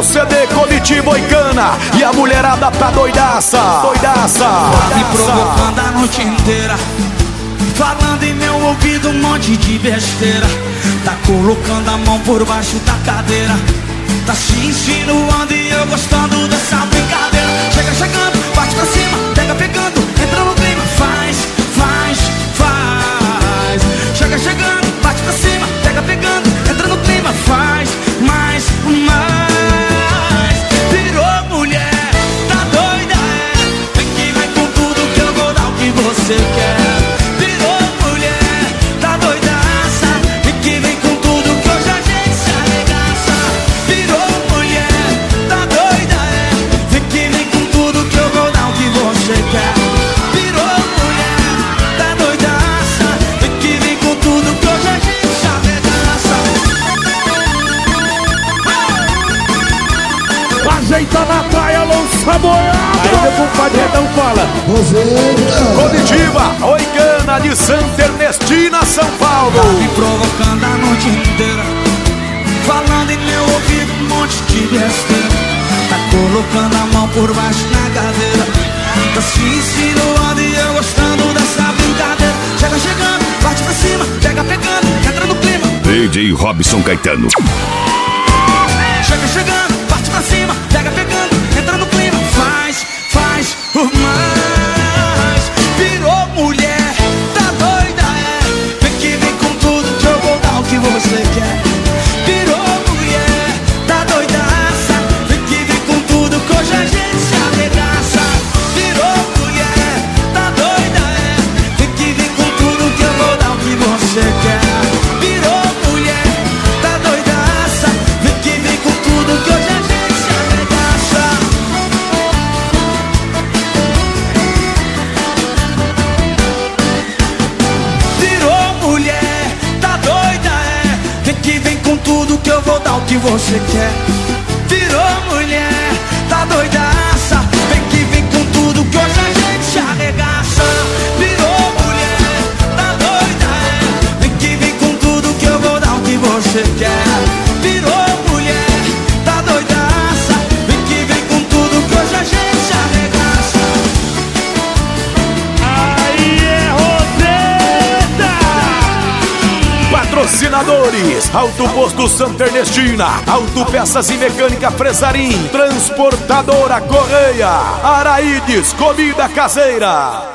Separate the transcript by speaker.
Speaker 1: CD Comitiva Oicana e a mulherada tá doidaça, doidaça.
Speaker 2: Me provocando a noite inteira, falando em meu ouvido um monte de besteira. Tá colocando a mão por baixo da cadeira, tá se insinuando e eu gostando dessa brincadeira. Chega chegando, bate pra cima, pega pegando, entra no clima, faz, faz, faz. Chega chegando, bate pra cima, pega pegando, entra no clima, faz, mais, mais. Virou mulher, tá doida, é? Vem que vem com tudo que eu vou dar o que você quer. Virou mulher, tá doidaça, vem que vem com tudo que hoje a gente se arregaça. Virou mulher, tá doida, é? Vem que vem com tudo que eu vou dar o que você quer. Virou mulher, tá doidaça, vem que vem com tudo que hoje a gente se arregaça.
Speaker 3: Ajeita na praia, lança boiada.
Speaker 4: Aí meu compadre Redão fala:
Speaker 1: Comitiva Oicana de Santa Ernestina, São Paulo.
Speaker 2: Tá me provocando a noite inteira, falando em meu ouvido um monte de besteira. Tá colocando a mão por baixo na cadeira, tá se insinuando e eu gostando dessa brincadeira. Chega chegando, bate pra cima, pega pegando, entra no clima.
Speaker 5: DJ Robson Caetano.
Speaker 2: Chega chegando, bate pra cima, pega pegando, entra no clima, faz, faz por mais. Virou mulher, tá doida, é? Vem que vem com tudo que eu vou dar o que você quer. Virou mulher, tá doidaça, vem que vem com tudo que hoje a gente se arregaça. Virou mulher, tá doida, é? Vem que vem com tudo que eu vou dar o que você quer. Virou mulher, tá doidaça, vem que vem com tudo que hoje a gente se arregaça. Virou mulher, tá doida, é? Vem que vem com tudo que eu vou dar o que você quer. Virou mulher, tá doidaça, vem que vem com tudo que hoje a gente se arregaça. Virou mulher, tá doida, é? Vem que vem com tudo que eu vou dar o que você quer. Virou mulher, tá doidaça, vem que vem com tudo que hoje a gente se arregaça.
Speaker 3: Aí é Roseta.
Speaker 1: Patrocinadores: Auto Posto Santa Ernestina, Autopeças e Mecânica Fresarim, Transportadora Correia, Araídes Comida Caseira.